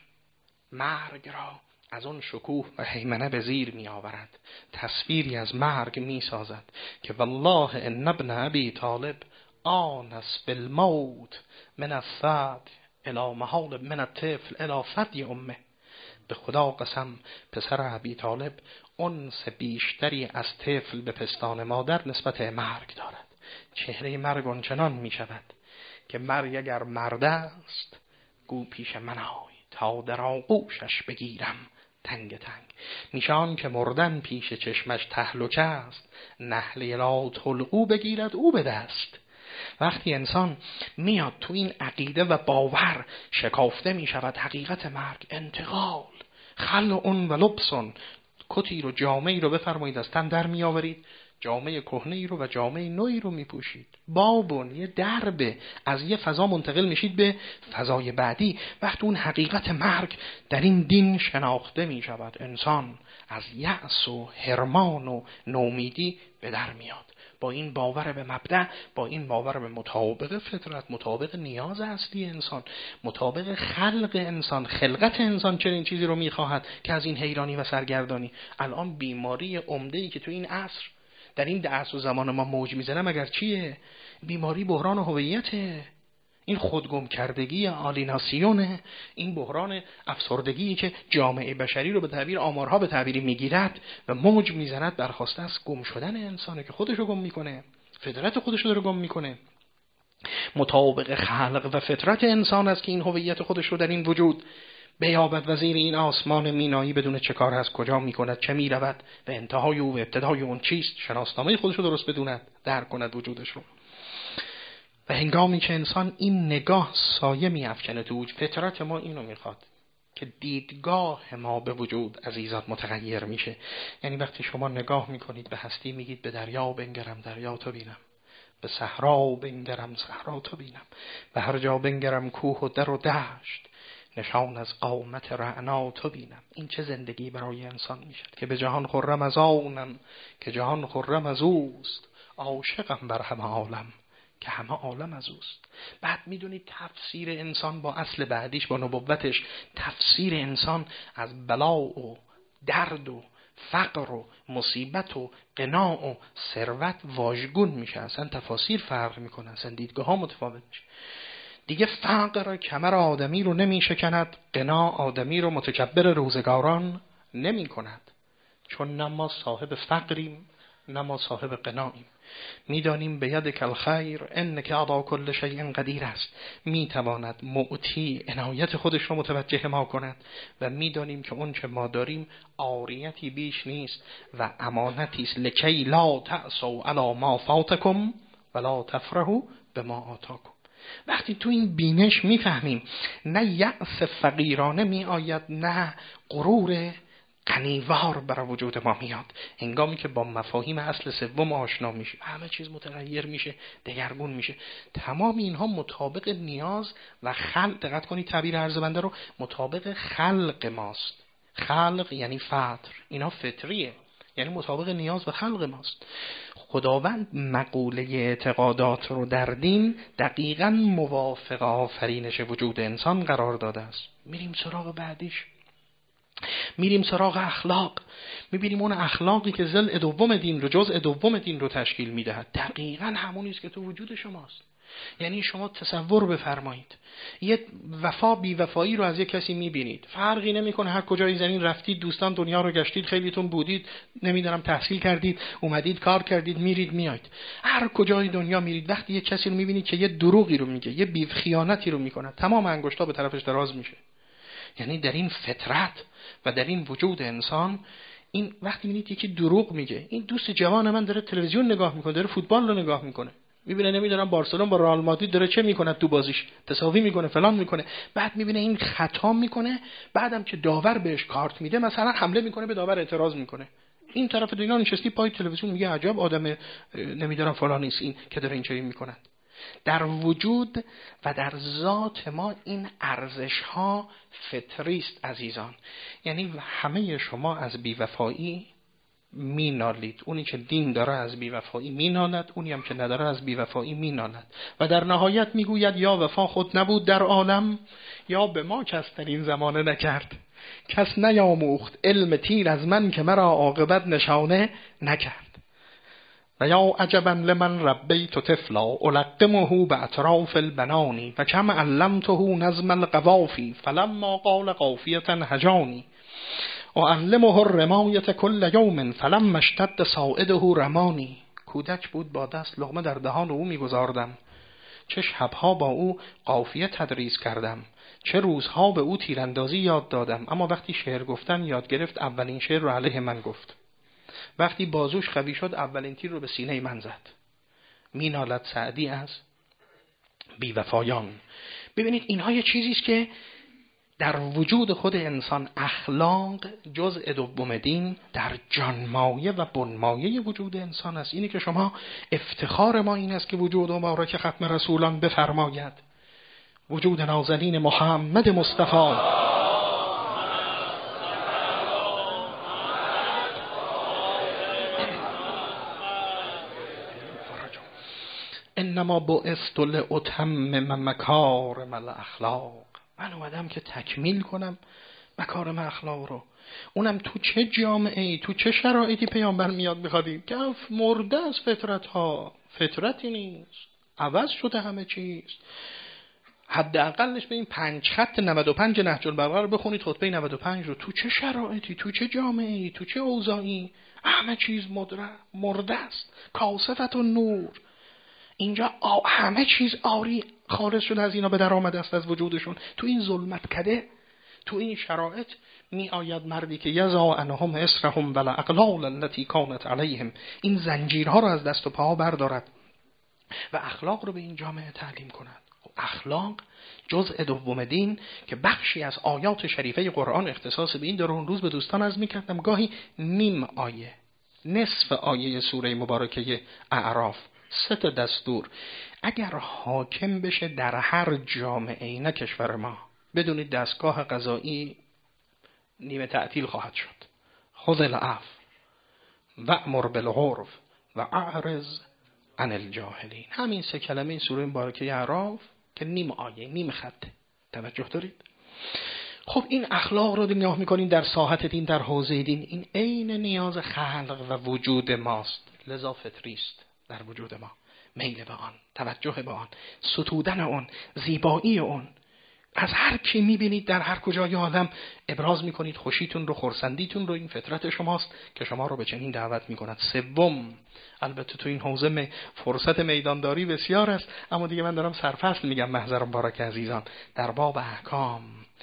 مرگ را از اون شکوه و هیمنه به زیر می آورد. تصویری از مرگ می سازد که والله ان ابن ابی طالب آنس بالموت من الثد الی محال من الطفل الی فدی امه. به خدا قسم پسر ابی طالب انس بیشتری از طفل به پستان مادر نسبت مرگ دارد. چهره مرگ آنچنان می شود که مرگ اگر مرد است گو پیش من آی تا در آغوشش بگیرم تنگ تنگ. میشان که مردن پیش چشمش تهلکه است، نحله را طلقو بگیرد او به دست. وقتی انسان میاد تو این عقیده و باور شکافته می شود حقیقت مرگ، انتقال خلعون و لبسون، کتی رو جامه‌ای رو بفرمایید از تن در می آورید، جامعه کهنه‌ای رو و جامعه نوعی رو میپوشید. بابون یه دربه، از یه فضا منتقل میشید به فضای بعدی. وقتی اون حقیقت مرگ در این دین شناخته میشود، انسان از یأس و حرمان و نومیدی به در میاد. با این باور به مبدأ، با این باور به مطابق فطرت، مطابق نیاز اصلی انسان، مطابق خلق انسان، خلقت انسان چه این چیزی رو میخواهد که از این حیرانی و سرگردانی. الان بیماری عمده‌ای که تو این عصر در این عصر و زمان ما موج میزنه مگر چیه؟ بیماری بحران هویته، این خودگم کردگی آلیناسیونه، این بحران افسردگی که جامعه بشری رو به تعبیر آمارها به تعبیری میگیرد و موج میزند، برخواسته از گم شدن انسانه که خودش رو گم میکنه، فطرت خودش رو گم میکنه. مطابق خلق و فطرت انسان است که این هویت خودش رو در این وجود بیابد و زیر این آسمان مینایی بدون چه کار از کجا میکند، چه میرود و انتهای او و ابتدای اون چیست، شناسنامه خودش رو درست بدوند، درک کند وجودش رو. و هنگامی که انسان این نگاه سایه میافکنه تو فطرت ما، اینو میخواد که دیدگاه ما به وجود عزیزات متغیر میشه. یعنی وقتی شما نگاه میکنید به هستی میگید به دریا بنگرم دریا تو بینم، به صحرا بنگرم صحرا تو بینم، به هر جا بنگرم کوه و در و دشت، نشان از قامت رعنا تو بینم. این چه زندگی برای انسان میشه که به جهان خرم از آنم که جهان خرم از اوست، عاشقم بر همه عالم که همه عالم از اوست. بعد میدونید تفسیر انسان با اصل بعدیش، با نبوتش، تفسیر انسان از بلا و درد و فقر و مصیبت و قناع و ثروت واژگون میشه. اصلا تفاسیر فرق میکنه، اصلا دیدگاه ها متفاوت میشه. دیگه فقر کمر آدمی رو نمیشکند، قناع آدمی رو متکبر روزگاران نمی کند. چون نه ما صاحب فقریم نه ما صاحب قناعیم. میدانیم به ید کل خیر انک علی کل شیء قدیر است، میتواند معطی عنایت خودش رو متوجه ما کند و میدانیم که اون چه ما داریم عاریتی بیش نیست و امانتی است. لکی لا تأسوا علی ما فاتکم ولا تفرحوا بما آتاکم. وقتی تو این بینش میفهمیم نه یأس فقیرانه می آید نه غرور غنیوار بر وجود ما میاد، هنگامی که با مفاهیم اصل سوم آشنا میشه همه چیز متغیر میشه، دگرگون میشه. تمام اینها مطابق نیاز و خلق، دقت کنید تعبیر عرض بنده رو، مطابق خلق ماست. خلق یعنی فطر، اینا فطریه. یعنی مطابق نیاز و خلق ماست. خداوند مقوله اعتقادات رو در دین دقیقاً موافق آفرینش وجود انسان قرار داده است. میریم سراغ بعدیش، میریم سراغ اخلاق. میبینیم اون اخلاقی که ضلع دوم دین رو، جزء دوم دین رو تشکیل میدهد، دقیقاً همونی است که تو وجود شماست. یعنی شما تصور بفرمایید یه وفا بی وفایی رو از یک کسی میبینید، فرقی نمیکنه هر کجای زمین رفتید، دوستان دنیا رو گشتید، خیلیتون بودید، نمیدونم تحصیل کردید، اومدید کار کردید، میرید میایید، هر کجای دنیا میرید، وقتی یک کسی رو میبینید که یه دروغی رو میگه، یه بی خیانتی رو میکنه، تمام انگشتا به طرفش دراز میشه. یعنی در این فطرت و در این وجود انسان، این وقتی میبینید یکی دروغ میگه، این دوست جوان من داره تلویزیون نگاه میکنه، داره فوتبال رو نگاه میکنه، میبینه نمیدونم بارسلون با رئال مادرید داره چه میکنه تو بازیش، تساوی میکنه، فلان میکنه، بعد میبینه این خطا میکنه، بعدم که داور بهش کارت میده مثلا حمله میکنه به داور، اعتراض میکنه. این طرف دنیا نشستی پای تلویزیون میگه عجب آدم نمیدونم فلان است این که داره اینجوری میکنه. در وجود و در ذات ما این ارزش ها فطری است عزیزان. یعنی همه شما از بی‌وفایی مینالید، اونی که دین داره از بی‌وفایی مینالد، اونی هم که نداره از بی‌وفایی مینالد و در نهایت میگوید یا وفا خود نبود در عالم، یا به ما کس در این زمانه نکرد، کس نیاموخت علم تیر از من که مرا عاقبت نشانه نکرد. و یا عجبا لمن ربیت طفلا القمه باطراف البنان و کم علمته نظم القوافی فلما قال قافیه هجانی اعلمه الرمایه کل یوم فلما اشتد صاعده رمانی. کودک بود با دست لقمه در دهان او میگذاردم، چه شبها با او قافیه تدریس کردم، چه روزها به او تیراندازی یاد دادم، اما وقتی شعر گفتن یاد گرفت اولین شعر رو علیه من گفت، وقتی بازوش قوی شد اولین تیر رو به سینه من زد. مینالد سعدی از بی‌وفایان. ببینید اینها یه چیزی است که در وجود خود انسان، اخلاق جزء دوم دین در جانمایه و بنمایه وجود انسان است. اینی که شما افتخار ما این است که وجود مبارک ختم رسولان بفرماید، وجود نازنین محمد مصطفی انما بعثت لاتمم مکارم الاخلاق. من اومدم که تکمیل کنم مکارم اخلاق رو. اونم تو چه جامعه ای، تو چه شرایطی پیامبر میاد میخوادیم که مرده از فطرت ها، فطرتی نیست، عوض شده همه چیز. حداقلش به این 5 خط 95 نهج البلاغه رو بخونید، خطبه 95 رو، تو چه شرایطی، تو چه جامعه ای، تو چه اوضاعی، همه چیز مرده است. کاسفت و نور، اینجا همه چیز آری خارج شده از اینا، به در آمده است از وجودشون. تو این ظلمت کده، تو این شرایط می آید مردی که یزا عنهم اسرهم ولا اغلال التي كانت عليهم، این زنجیرها رو از دست و پا بردارد و اخلاق رو به این جامعه تعلیم کند. اخلاق جزء دوم دین که بخشی از آیات شریفه قرآن اختصاص به این داره. اون روز به دوستان عرض می‌کردم گاهی نیم آیه، نصف آیه سوره مبارکه اعراف، 3 دستور اگر حاکم بشه در هر جامعه، نه کشور ما، بدونید دستگاه قضایی نیمه تعطیل خواهد شد. خذ العفو وأمر بالعرف و اعرض عن الجاهلین. همین 3 کلمه سوره مبارکه اعراف که نیم آیه، نیم خط. توجه دارید؟ خب این اخلاق رو نگاه میکنین در ساحت دین، در حوزه دین، این عین نیاز خلق و وجود ماست، لذا فطری است در وجود ما. میل به آن، توجه به آن، ستودن آن، زیبایی آن. از هر کی میبینید در هر کجای عالم ابراز میکنید خوشیتون رو، خرسندیتون رو. این فطرت شماست که شما رو به چنین دعوت میکند. سوم، البته تو این حوزه فرصت میدانداری بسیار است، اما دیگه من دارم سرفصل میگم محضر مبارک عزیزان. در باب احکام،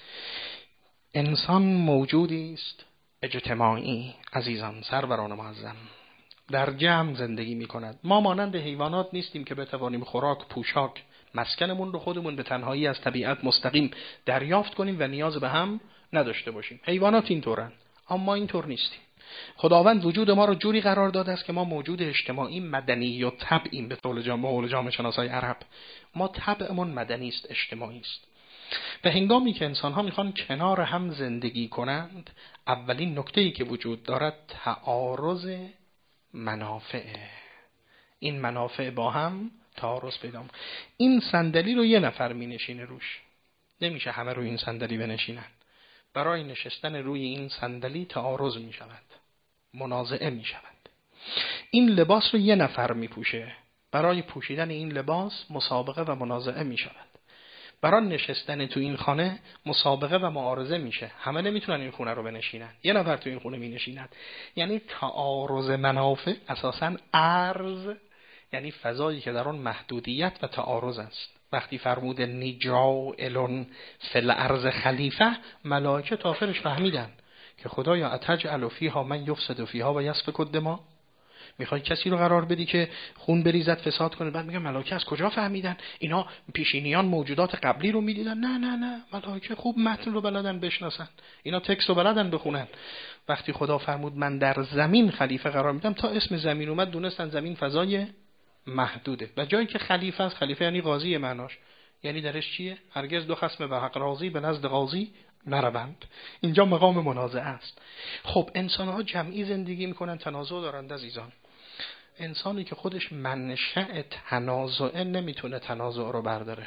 انسان موجودی است اجتماعی عزیزان، سروران معظم، در جمع زندگی میکند. ما مانند حیوانات نیستیم که بتوانیم خوراک، پوشاک، مسکنمون رو خودمون به تنهایی از طبیعت مستقیم دریافت کنیم و نیاز به هم نداشته باشیم. حیوانات اینطورن، اما ما اینطور نیستیم. خداوند وجود ما رو جوری قرار داده است که ما موجود اجتماعی، مدنی و طبعیم. به قول جامعه شناسای عرب ما طبعمون مدنی است، اجتماعی است. و هنگامی که انسان‌ها میخوان کنار هم زندگی کنند، اولین نکته‌ای که وجود دارد تعارض منافعه. این منافع با هم تعارض پیدا می‌کنه. این صندلی رو یه نفر می‌نشینه روش، نمیشه همه روی این صندلی بنشینن. برای نشستن روی این صندلی تعارض می‌شود، منازعه می‌شود. این لباس رو یه نفر می‌پوشه، برای پوشیدن این لباس مسابقه و منازعه می‌شود. برای نشستن تو این خانه مسابقه و معارضه میشه، همه نمیتونن این خونه رو بنشینن، یه نفر تو این خونه مینشیند. یعنی تعارض منافع اساساً عرض، یعنی فضایی که در آن محدودیت و تعارض است. وقتی فرمود نجاعل فی الارض خلیفه، ملائکه تا آخرش فهمیدن که خدایا اتجعل فیها من یفسد فیها و یسفک الدماء، میخوای کسی رو قرار بدی که خون بریزد فساد کنه؟ بعد میگن ملائکه از کجا فهمیدن؟ اینا پیشینیان موجودات قبلی رو میدیدن؟ نه ملائکه خوب متن رو بلدن بشناسن، اینا تکست رو بلدن بخونن. وقتی خدا فرمود من در زمین خلیفه قرار میدم، تا اسم زمین اومد دونستن زمین فضای محدوده و جایی که خلیفه است، خلیفه یعنی قاضی، معناش یعنی درش چیه؟ هرگز دو خصم به حق راضی به نزد قاضی نروند. اینجا مقام منازعه است. خب انسان‌ها جمعی زندگی میکنن، تنازع دارند عزیزان. انسانی که خودش منشأ تنازعه نمیتونه تنازع رو برداره.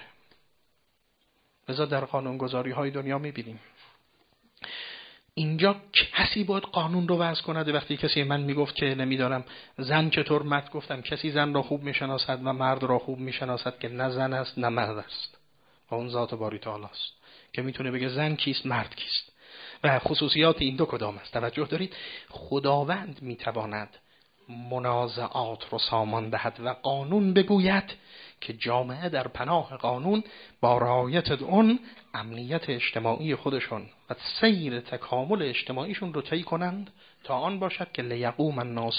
لذا در قانونگذاری‌های دنیا میبینیم اینجا کسی باید قانون رو وضع کنه. وقتی کسی من میگفت که نمیدارم زن چطور مرد، گفتم کسی زن را خوب میشناسد و مرد را خوب میشناسد که نه زن است نه مرد است، و اون ذات باری تعالی است که میتونه بگه زن کیست مرد کیست و خصوصیات این دو کدام است. توجه دارید؟ خداوند میتواند منازعات رو سامان دهد و قانون بگوید که جامعه در پناه قانون با رعایت اون امنیت اجتماعی خودشون و سیر تکامل اجتماعیشون رو طی کنند تا آن باشد که لیقوم الناس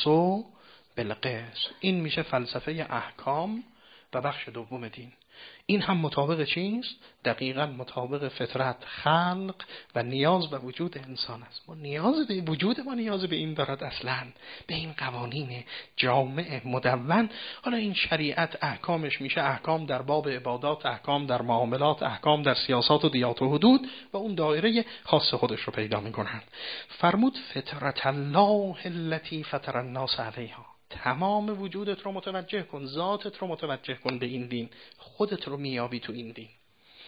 بالقسط. این میشه فلسفه احکام و بخش دوم دین. این هم مطابق چیست؟ دقیقاً مطابق فطرت، خلق و نیاز و وجود انسان است. ما نیاز به وجود ما نیاز به این دارد، اصلاً به این قوانین جامع مدون. حالا این شریعت احکامش میشه احکام در باب عبادات، احکام در معاملات، احکام در سیاسات و دیات و حدود و اون دایره خاص خودش رو پیدا میکنن. فرمود فطرت الله التي فطر الناس علیها. تمام وجودت رو متوجه کن، ذاتت رو متوجه کن به این دین، خودت رو میابی تو این دین،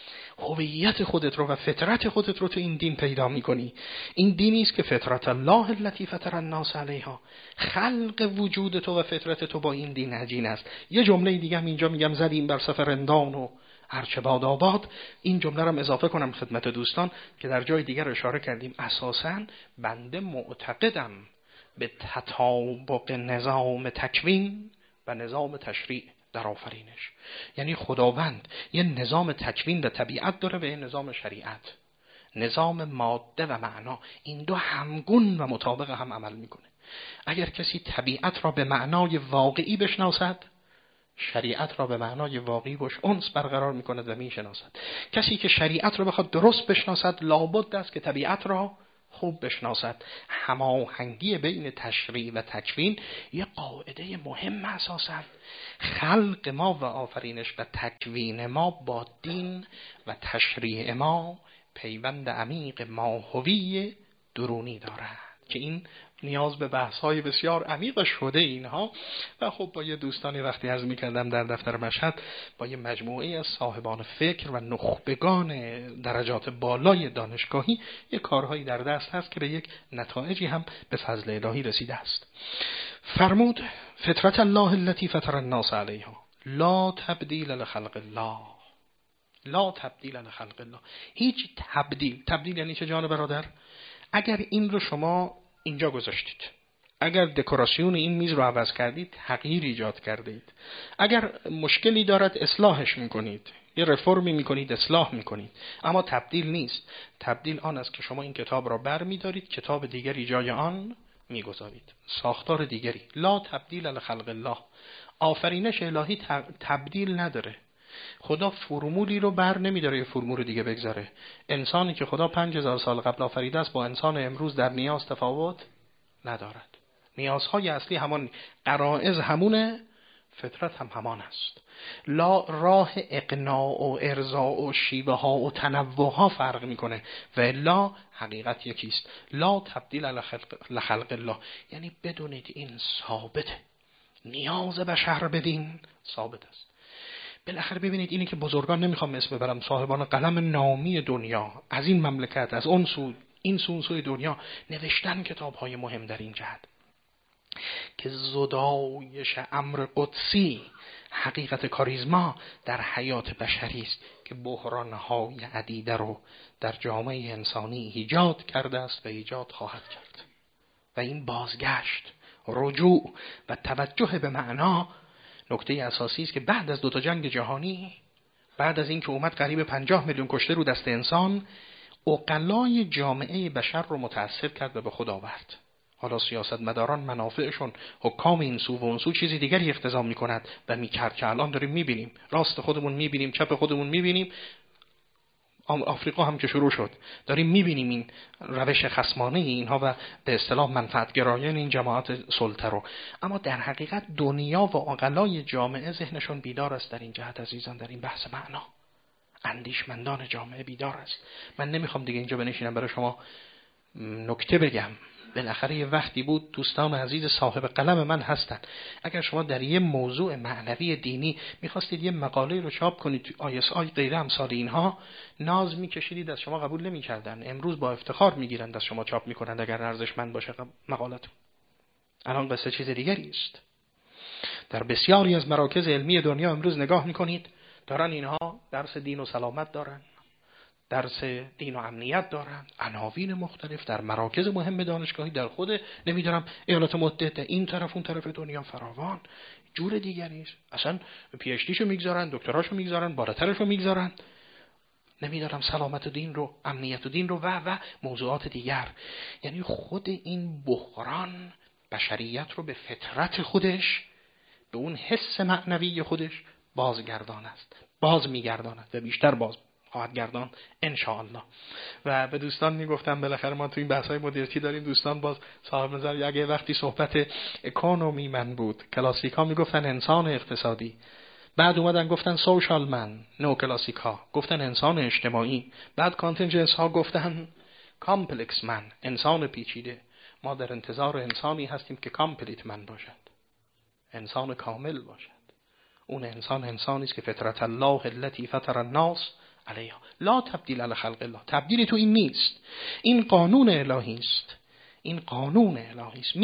هویت خودت رو و فطرت خودت رو تو این دین پیدا میکنی. این دینی است که فطرت الله التي فطر الناس علیها، خلق وجود تو و فطرت تو با این دین عجین است. یه جمله دیگه هم اینجا میگم زدیم بر سفر رندان و هرچه باد آباد. این جمله رو اضافه کنم خدمت دوستان که در جای دیگر اشاره کردیم. اساساً بنده معتقدم به تطابق نظام تکوین و نظام تشریع در آفرینش. یعنی خداوند یه نظام تکوین و طبیعت داره و یه نظام شریعت، نظام ماده و معنا. این دو همگون و مطابق هم عمل میکنه. اگر کسی طبیعت را به معنای واقعی بشناسد، شریعت را به معنای واقعی باش انس برقرار میکند و میشناسد. کسی که شریعت را بخواد درست بشناسد، لابد است که طبیعت را خوب بشناسد. هماهنگی بین تشریع و تکوین یه قاعده مهم اساساً. خلق ما و آفرینش و تکوین ما با دین و تشریع ما پیوند عمیق ماهوی درونی دارد که این نیاز به بحث‌های بسیار عمیق شده اینها. و خب با یه دوستانی وقتی عرض می‌کردم در دفتر مشهد با یه مجموعه از صاحبان فکر و نخبگان درجات بالای دانشگاهی یه کارهایی در دست هست که به یک نتایجی هم به فضل الهی رسیده است. فرمود فطرت الله التي فطر الناس علیها لا تبدیل لخلق الله. لا تبدیل لخلق الله. هیچ تبدیل یعنی چه جان برادر؟ اگر این رو شما اینجا گذاشتید، اگر دکوراسیون این میز رو عوض کردید، تغییر ایجاد کردید. اگر مشکلی دارد اصلاحش میکنید، یه رفرمی میکنید، اصلاح میکنید. اما تبدیل نیست. تبدیل آن است که شما این کتاب را بر میدارید، کتاب دیگری جای آن میگذارید، ساختار دیگری. لا تبدیل لخلق الله. آفرینش الهی تبدیل نداره. خدا فرمولی رو بر نمیداره یه فرمول دیگه بگذاره. انسانی که خدا 5000 سال قبل آفریده است با انسان امروز در نیاز تفاوت ندارد. نیازهای اصلی همان، غرایز همونه، فطرت هم همان است. لا راه اقناع و ارضاء و شیوه ها و تنوع ها فرق میکنه و الا حقیقت یکیست. لا تبدیل لخلق الله، یعنی بدونید این ثابته، نیاز بشر بدین ثابت است. بالاخره ببینید اینی که بزرگان، نمیخوام اسم ببرم، صاحبان قلم نامی دنیا از این مملکت، از اون سو این سوی دنیا نوشتن کتاب‌های مهم در این جهت که زدایش امر قدسی، حقیقت کاریزما در حیات بشری است که بحران‌های عدیده رو در جامعه انسانی ایجاد کرده است و ایجاد خواهد کرد. و این بازگشت، رجوع و توجه به معنا نکته اساسی است که بعد از 2 جنگ جهانی، بعد از این که اومد قریب 50 میلیون کشته رو دست انسان، عقلای جامعه بشر رو متأثر کرد و به خود آورد. حالا سیاستمداران منافعشون، حکام این سو و اون سو چیزی دیگری اقتضا می‌کند و می‌کرد که الان داریم می‌بینیم، راست خودمون می‌بینیم، چپ خودمون می‌بینیم. آفریقا هم که شروع شد داریم می‌بینیم این روش خصمانه اینها و به اصطلاح منفعت‌گرایان این جماعت سلطه رو. اما در حقیقت دنیا و عقلای جامعه ذهنشون بیدار است در این جهت عزیزان، در این بحث معنا. اندیشمندان جامعه بیدار است. من نمیخوام دیگه اینجا بنشینم برای شما نکته بگم. بالاخره یه وقتی بود دوستان عزیز صاحب قلم من هستن، اگر شما در یه موضوع معنوی دینی میخواستید یه مقاله رو چاپ کنید تو ISI غیره امثال اینها، ناز میکشیدید از شما قبول نمیکردن. امروز با افتخار میگیرند از شما چاپ میکنند اگر ارزشمند باشه مقالتون. الان قصه چیز دیگری است. در بسیاری از مراکز علمی دنیا امروز نگاه میکنید دارن اینها درس دین و سلامت دارن، درس دین و امنیت دارن، عناوین مختلف در مراکز مهم دانشگاهی در خود نمیدونم ایالات متحده، این طرف اون طرف دنیا فراوان. جور دیگری است. اصلا PhDشو میگذارن، دکتراشو میگذارن، بالاترشو میگذارن، نمیدونم سلامت دین رو، امنیت دین رو و موضوعات دیگر. یعنی خود این بحران بشریت رو به فطرت خودش، به اون حس معنوی خودش بازگردان است، باز میگرداند و بیشتر باز خواهد گردان انشاءالله. و به دوستان میگفتم بالاخره ما تو این بحث‌های مدیریتی داریم، دوستان باز صاحب نظر اگه وقتی صحبت اکونومی من بود، کلاسیکا میگفتن انسان اقتصادی، بعد اومدن گفتن سوشال من، نو کلاسیکا گفتن انسان اجتماعی، بعد کانتینجنس ها گفتن کامپلکس من، انسان پیچیده. ما در انتظار انسانی هستیم که کامپلیت من باشد، انسان کامل باشد. اون انسان انسانی است که فطرت الله التي فطر الناس علیها لا تبدیل لخلق الله. تبدیلی تو این نیست، این قانون الهی است، این قانون الهی است.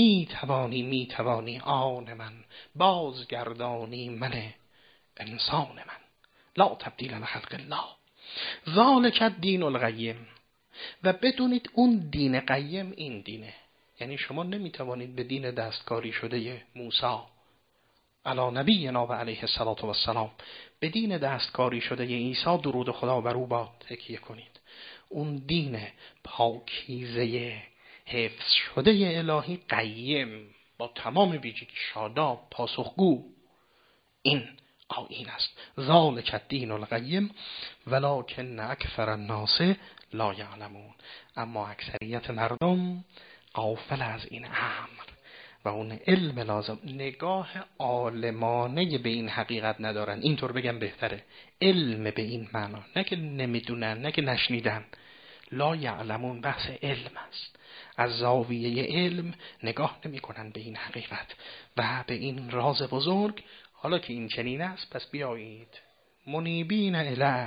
میتوانی آن من بازگردانی من انسان من، لا تبدیل لخلق الله ذالک الدین القیم. و بدونید اون دین قیم این دینه. یعنی شما نمیتوانید به دین دستکاری شده موسی علی نبینا و علیه السلام، به دین دستکاری شده عیسی درود خدا بر او باد تکیه کنید. اون دین پاکیزه حفظ شده الهی قیم با تمام ویژگی، شاداب، پاسخگو، این آیین است. ذالک الدین القیم ولکن اکثر الناس لا یعلمون. اما اکثریت مردم غافل از این امر و اون علم لازم، نگاه عالمانه به این حقیقت ندارن. اینطور بگم بهتره، علم به این معنا، نه که نمیدونن، نه که نشنیدن. لا یعلمون بحث علم است. از زاویه علم نگاه نمی کنن به این حقیقت و به این راز بزرگ. حالا که این چنین است، پس بیایید منیبین الیه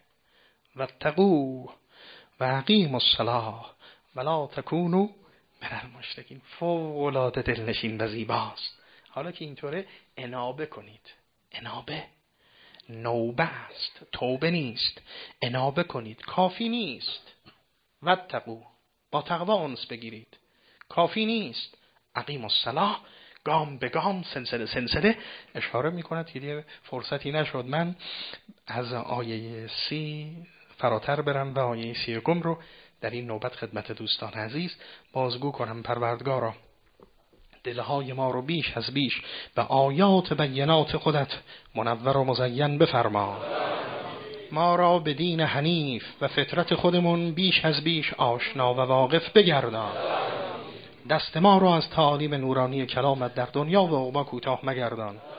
واتقوه و اقیموا الصلاة ولا تکونوا من المشرکین. فوق العاده دلنشین و زیباست. حالا که اینطوره انابه کنید. انابه نوبه است، توبه نیست. انابه کنید، کافی نیست. واتقوا، با تقوا انس بگیرید، کافی نیست. اقیموا الصلاة، گام به گام، سلسله اشاره میکند که دیگه فرصتی نشد من از آیه 30 فراتر برم و آیه 31 رو در این نوبت خدمت دوستان عزیز بازگو کنم. پروردگارا دلهای ما رو بیش از بیش به آیات بینات خودت منور و مزین بفرما. ما را به دین حنیف و فطرت خودمون بیش از بیش آشنا و واقف بگردان. دست ما را از تعالیم نورانی کلامت در دنیا و عقبی کوتاه مگردان.